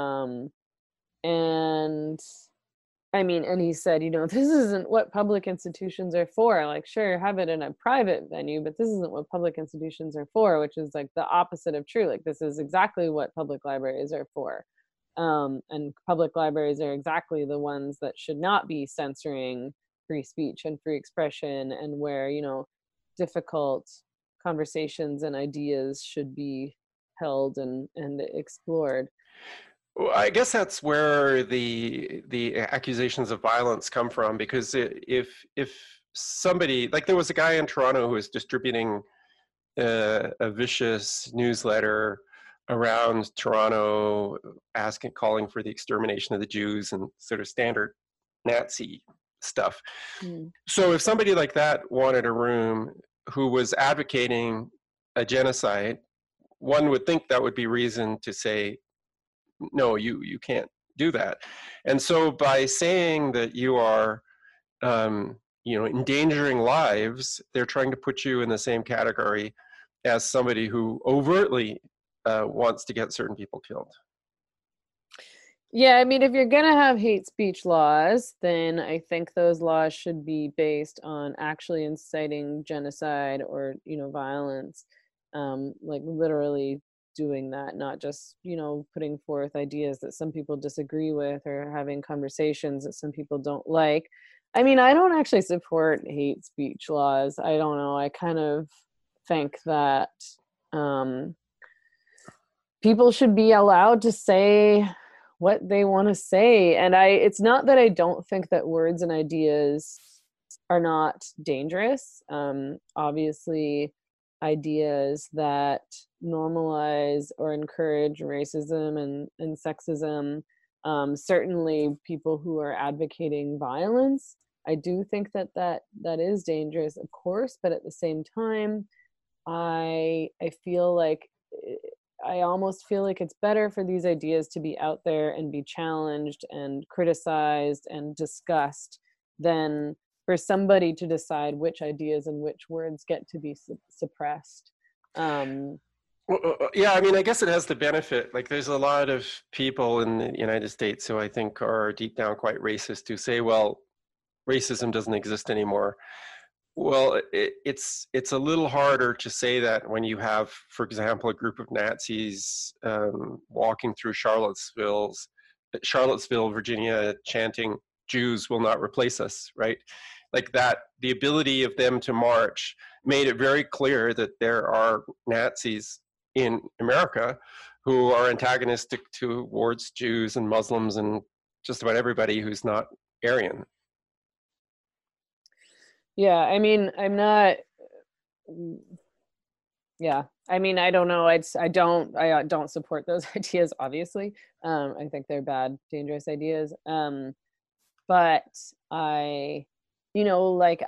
And I mean, and he said, this isn't what public institutions are for. Like, sure, have it in a private venue, but this isn't what public institutions are for, which is like the opposite of true. Like, this is exactly what public libraries are for. And public libraries are exactly the ones that should not be censoring free speech and free expression, and where, difficult conversations and ideas should be held and explored. Well, I guess that's where the accusations of violence come from, because if somebody, like, there was a guy in Toronto who was distributing a vicious newsletter around Toronto, calling for the extermination of the Jews and sort of standard Nazi stuff. So if somebody like that wanted a room who was advocating a genocide, one would think that would be reason to say, no, you can't do that. And so by saying that you are endangering lives, they're trying to put you in the same category as somebody who overtly wants to get certain people killed. Yeah, I mean, if you're going to have hate speech laws, then I think those laws should be based on actually inciting genocide or, violence, like literally doing that, not just, putting forth ideas that some people disagree with or having conversations that some people don't like. I mean, I don't actually support hate speech laws. I don't know. I kind of think that people should be allowed to say what they want to say. And it's not that I don't think that words and ideas are not dangerous. Obviously, ideas that normalize or encourage racism and sexism, certainly people who are advocating violence, I do think that is dangerous, of course, but at the same time, I feel like I almost feel like it's better for these ideas to be out there and be challenged and criticized and discussed than for somebody to decide which ideas and which words get to be suppressed. Yeah, I mean, I guess it has the benefit. Like, there's a lot of people in the United States who I think are deep down quite racist, who say, well, racism doesn't exist anymore. Well, it's a little harder to say that when you have, for example, a group of Nazis walking through Charlottesville, Virginia, chanting, "Jews will not replace us," right? Like that, the ability of them to march made it very clear that there are Nazis in America who are antagonistic towards Jews and Muslims and just about everybody who's not Aryan. Yeah, I mean, I'm not. Yeah, I mean, I don't know. I don't support those ideas. Obviously, I think they're bad, dangerous ideas. But I, like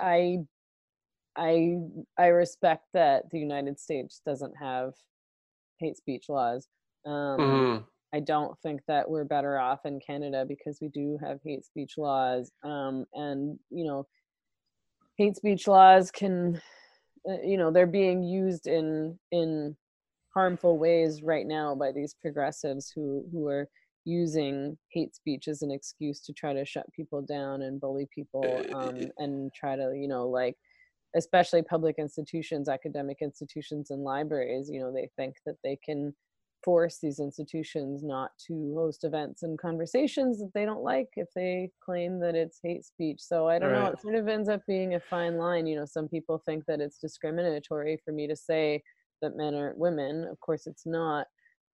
I respect that the United States doesn't have hate speech laws. I don't think that we're better off in Canada because we do have hate speech laws. And hate speech laws can, they're being used in harmful ways right now by these progressives who are using hate speech as an excuse to try to shut people down and bully people, and try to, like, especially public institutions, academic institutions and libraries, they think that they can force these institutions not to host events and conversations that they don't like if they claim that it's hate speech. So I don't know, it sort of ends up being a fine line. Some people think that it's discriminatory for me to say that men aren't women. Of course it's not.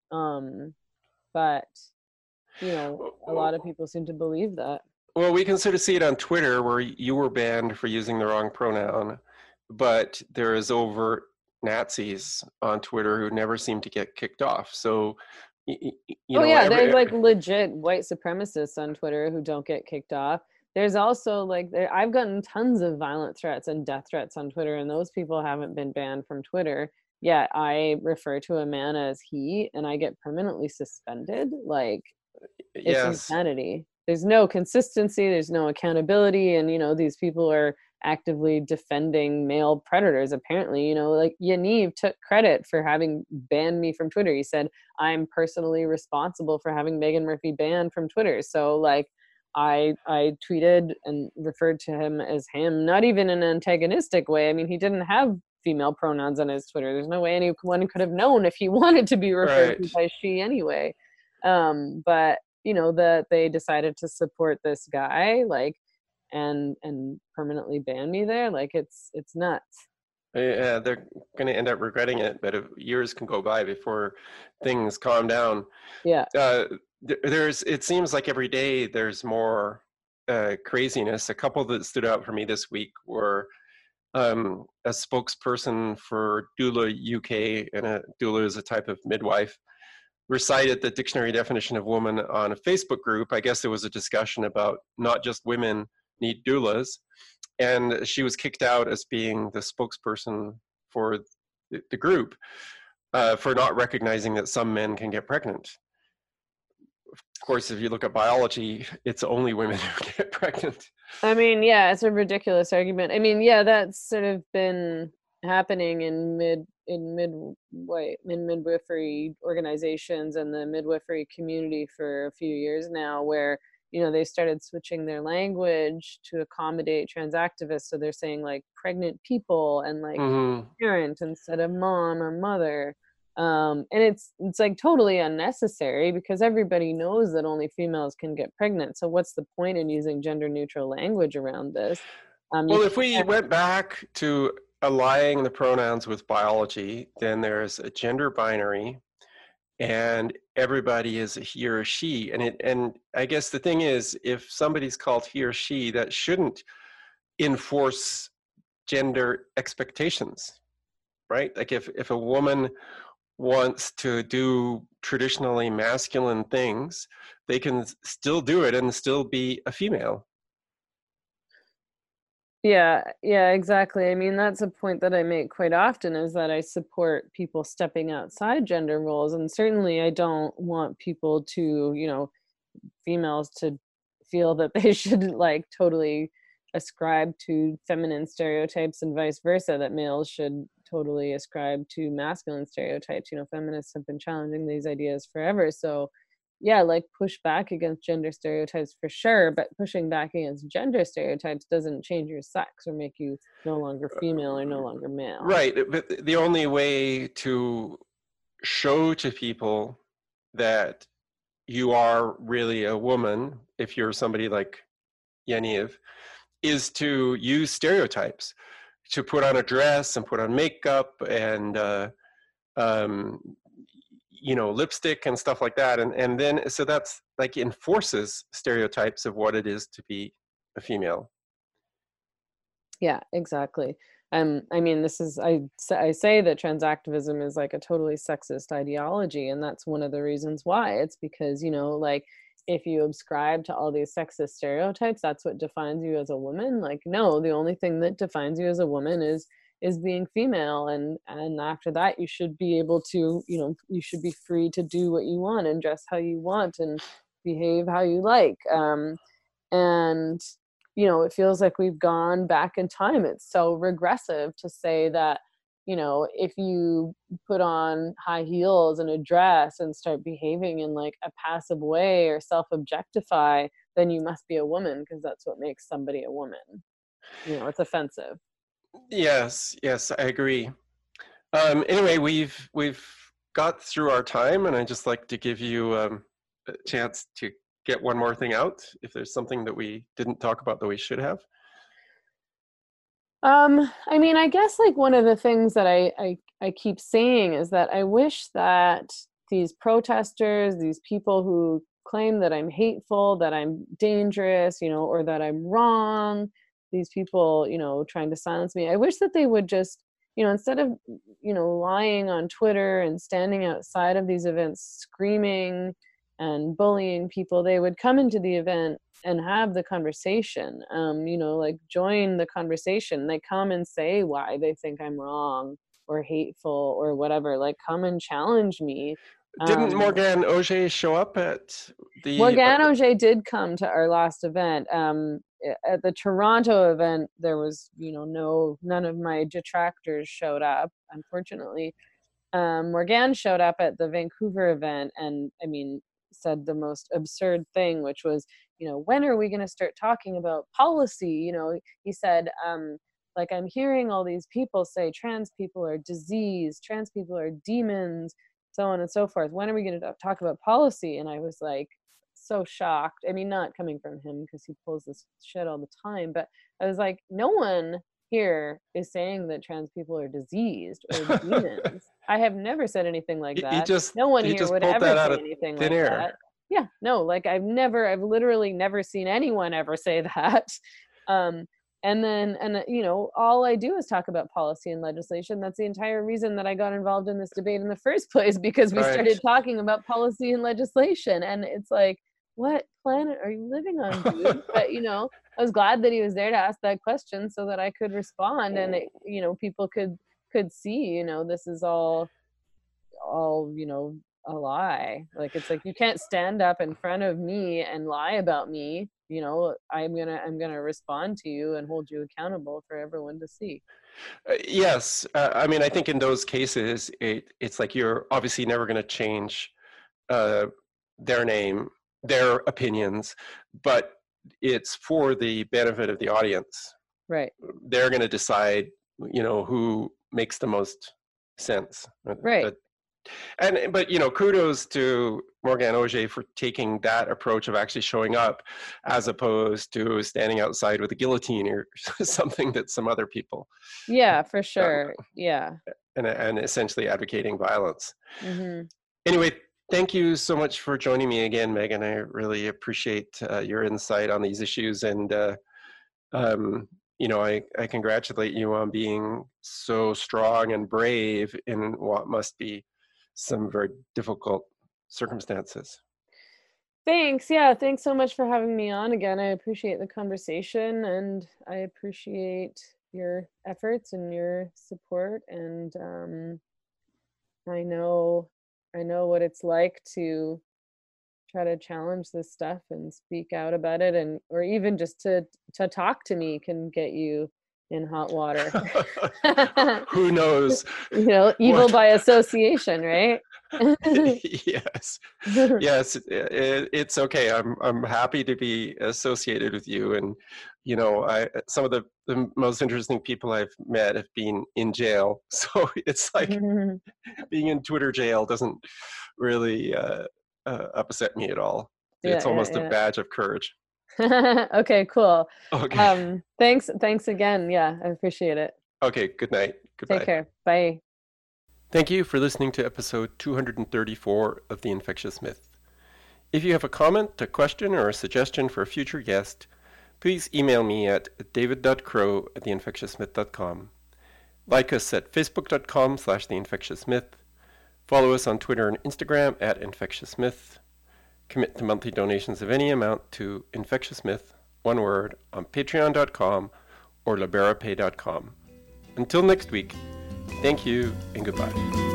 But a lot of people seem to believe that. Well, we can sort of see it on Twitter, where you were banned for using the wrong pronoun, but there is overt Nazis on Twitter who never seem to get kicked off. So, there's like legit white supremacists on Twitter who don't get kicked off. there's also like I've gotten tons of violent threats and death threats on Twitter, and those people haven't been banned from Twitter. Yet I refer to a man as he, and I get permanently suspended. Like, it's Yes. insanity. There's no consistency, there's no accountability, and these people are actively defending male predators. Apparently, like Yaniv took credit for having banned me from Twitter. He said, I'm personally responsible for having Megan Murphy banned from Twitter. So like I tweeted and referred to him as him, not even in an antagonistic way. I mean, he didn't have female pronouns on his Twitter. There's no way anyone could have known if he wanted to be referred to Right. by she anyway. But that they decided to support this guy, like, and permanently ban me there, like it's nuts. Yeah, they're going to end up regretting it, but years can go by before things calm down. Yeah. It seems like every day there's more craziness. A couple that stood out for me this week were a spokesperson for Doula UK, and a doula is a type of midwife, recited the dictionary definition of woman on a Facebook group. I guess there was a discussion about not just women need doulas, and she was kicked out as being the spokesperson for the group for not recognizing that some men can get pregnant. Of course, if you look at biology, it's only women who get pregnant. I mean, yeah, it's a ridiculous argument. I mean, yeah, that's sort of been happening in midwifery organizations and the midwifery community for a few years now, where they started switching their language to accommodate trans activists. So they're saying like pregnant people and like parent instead of mom or mother. And it's like totally unnecessary because everybody knows that only females can get pregnant. So what's the point in using gender neutral language around this? Well, if we went back to aligning the pronouns with biology, then there's a gender binary, and everybody is a he or a she. And I guess the thing is, if somebody's called he or she, that shouldn't enforce gender expectations, right? Like if a woman wants to do traditionally masculine things, they can still do it and still be a female. Yeah, exactly. I mean, that's a point that I make quite often, is that I support people stepping outside gender roles. And certainly I don't want people to, females to feel that they should like totally ascribe to feminine stereotypes and vice versa, that males should totally ascribe to masculine stereotypes. Feminists have been challenging these ideas forever. So yeah, like push back against gender stereotypes for sure, but pushing back against gender stereotypes doesn't change your sex or make you no longer female or no longer male. Right, but the only way to show to people that you are really a woman, if you're somebody like Yaniv, is to use stereotypes, to put on a dress and put on makeup and lipstick and stuff like that, and then so that's like enforces stereotypes of what it is to be a female. Yeah, exactly. I mean, I say that trans activism is like a totally sexist ideology, and that's one of the reasons why. It's because like if you subscribe to all these sexist stereotypes, that's what defines you as a woman. Like, no, the only thing that defines you as a woman is being female, and after that you should be able to you should be free to do what you want and dress how you want and behave how you like. And it feels like we've gone back in time. It's so regressive to say that if you put on high heels and a dress and start behaving in like a passive way or self-objectify, then you must be a woman, because that's what makes somebody a woman. It's offensive. Yes, I agree. Anyway, we've got through our time, and I'd just like to give you a chance to get one more thing out, if there's something that we didn't talk about that we should have. I mean, I guess like one of the things that I keep saying is that I wish that these protesters, these people who claim that I'm hateful, that I'm dangerous, or that I'm wrong, these people, trying to silence me, I wish that they would just, instead of, lying on Twitter and standing outside of these events screaming, and bullying people, they would come into the event and have the conversation, like join the conversation. They come and say why they think I'm wrong or hateful or whatever, like come and challenge me. Didn't Morgane Auger show up at the... Morgane Auger did come to our last event. At the Toronto event, there was, none of my detractors showed up, unfortunately. Morgane showed up at the Vancouver event and, said the most absurd thing, which was, when are we going to start talking about policy? He said, I'm hearing all these people say trans people are disease, trans people are demons, so on and so forth. When are we going to talk about policy? And I was like, so shocked. Not coming from him because he pulls this shit all the time, but I was like, no one here is saying that trans people are diseased or demons. I have never said anything like that. No one here would ever say anything like that. Yeah, no, I've literally never seen anyone ever say that. And all I do is talk about policy and legislation. That's the entire reason that I got involved in this debate in the first place, because we started talking about policy and legislation. And it's like, what planet are you living on, dude? But, I was glad that he was there to ask that question so that I could respond, and people could see, this is all a lie. It's like, you can't stand up in front of me and lie about me. I'm gonna respond to you and hold you accountable for everyone to see. Yes. I think in those cases, it's like you're obviously never going to change their name, their opinions, but it's for the benefit of the audience. Right. They're going to decide, who makes the most sense. Right. But kudos to Morgane Auger for taking that approach of actually showing up, as opposed to standing outside with a guillotine or something that some other people. Yeah, for sure. Yeah. And essentially advocating violence. Mm-hmm. Anyway, thank you so much for joining me again, Megan. I really appreciate your insight on these issues, and I congratulate you on being so strong and brave in what must be some very difficult circumstances. Thanks. Yeah, thanks so much for having me on again. I appreciate the conversation, and I appreciate your efforts and your support. And I know what it's like to try to challenge this stuff and speak out about it, and or even just to talk to me can get you in hot water. Who knows? Evil by association, right? Yes. Yes, it's okay. I'm happy to be associated with you, and some of the most interesting people I've met have been in jail, so it's like being in Twitter jail doesn't really upset me at all. It's almost a badge of courage. Okay, cool. Okay. Thanks again. Yeah, I appreciate it. Okay, good night. Goodbye. Take care. Bye. Thank you for listening to episode 234 of The Infectious Myth. If you have a comment, a question, or a suggestion for a future guest, please email me at david.crow@theinfectiousmyth.com. Like us at facebook.com/theinfectiousmyth. Follow us on Twitter and Instagram @infectiousmyth. Commit to monthly donations of any amount to Infectious Myth, one word, on patreon.com or liberapay.com. Until next week, thank you and goodbye.